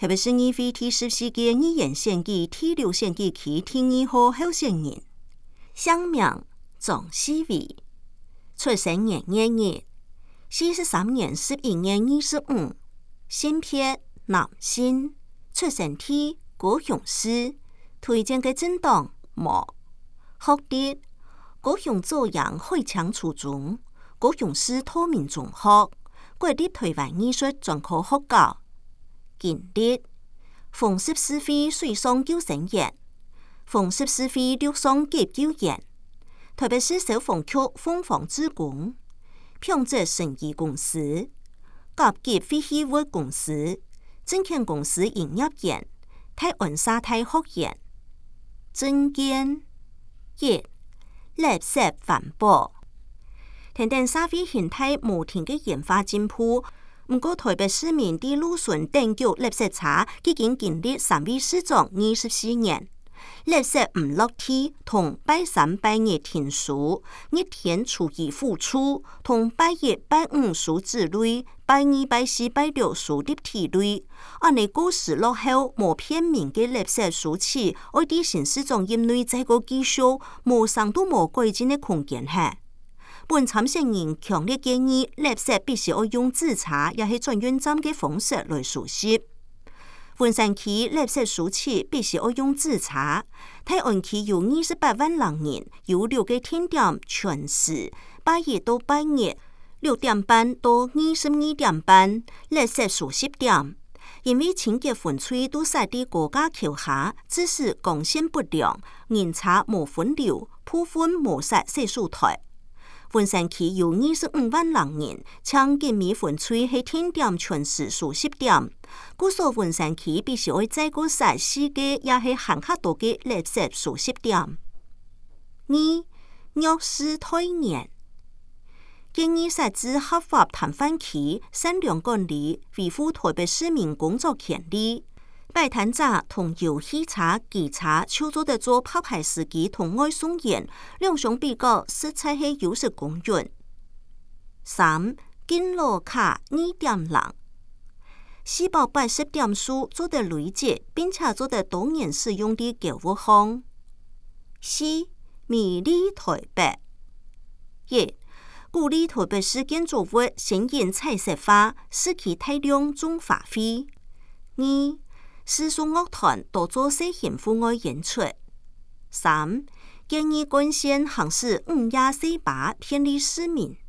特别是议会第14届议员选举第6选举区第2号候选人，姓名庄思维，出生年月日43年11月25，性别男性，出生地高雄市，推荐的政党无，学历高雄左营会强初中、高雄市透明中学、国立台湾艺术专科学校。经历逢14岁水上救生员，逢14岁陆上急救员，特别是消防局凤凰职工，평澤生意公司、甲級废棄物公司、證券公司營業員、台灣沙太學員、證件、垃圾環保。等等社會形態無停嘅演化進步，不過台北市民的路順等級垃圾車已經經歷3位市長24年。垃圾唔落地同拜3拜2停數，一天除以付出，同拜1拜5數之類，拜2拜4拜6數立體類。按你過時落後無片面嘅垃圾數詞，我哋新市長因為這個技術無上都無改進嘅空間下。本參選人強烈建議，垃圾必須要用紙車，也係轉運站嘅方式來書寫。文山區垃圾書詞必須要用紙車，台灣區有28萬人年，有6個天點全市，拜1到拜2 6點半到22點半，垃圾書寫點。因為清潔分區都曬啲國家橋下，致使光線不良，人車無分流，部分無曬洗漱台。文山區有25萬人年，將建美分區係天點全市數10點，故所文山區必須要再過曬4個也係行較多嘅垃圾數10點。2. 弱勢退言，建議設置合法談判期，善良管理，維護台北市民工作權利。擺攤者同遊戲車、機車操作的做拍牌司機同外送員，兩項比較實在係有失公允。3. 敬老卡2點零，480點數做得累積，並且做得多年使用的購物項。4. 美麗台北，1. 鼓勵台北市建築物先引彩色化，使其大量中發揮。2. 世俗樂團多做小型戶外演出。3. 建議幹線行駛5夜4巴，便利市民。